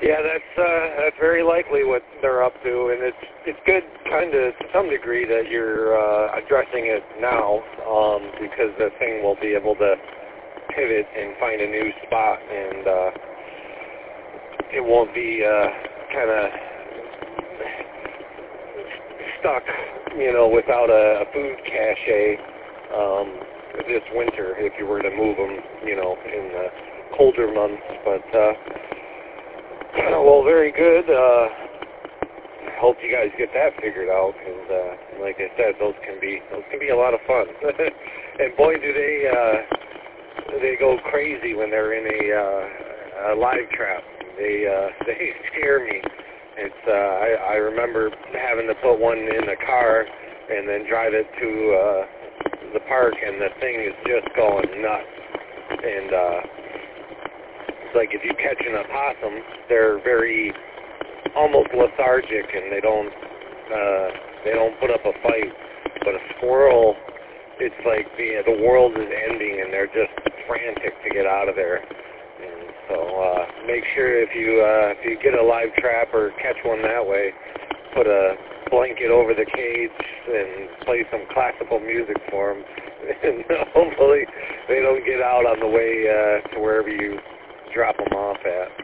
Yeah, that's very likely what they're up to, and it's good, kind of to some degree, that you're addressing it now, because the thing will be able to pivot and find a new spot, and it won't be kind of stuck, without a food cache this winter if you were to move them, in the colder months. But well, very good. I hope you guys get that figured out, because like I said, those can be a lot of fun. And boy, do they go crazy when they're in a live trap. They scare me. It's I remember having to put one in the car and then drive it to the park, and the thing is just going nuts. And it's like if you catch an opossum, they're very almost lethargic, and they don't put up a fight. But a squirrel, it's like the world is ending, and they're just frantic to get out of there. And so make sure if you get a live trap or catch one that way, put a blanket over the cage and play some classical music for them, and hopefully they don't get out on the way to wherever you drop them off at.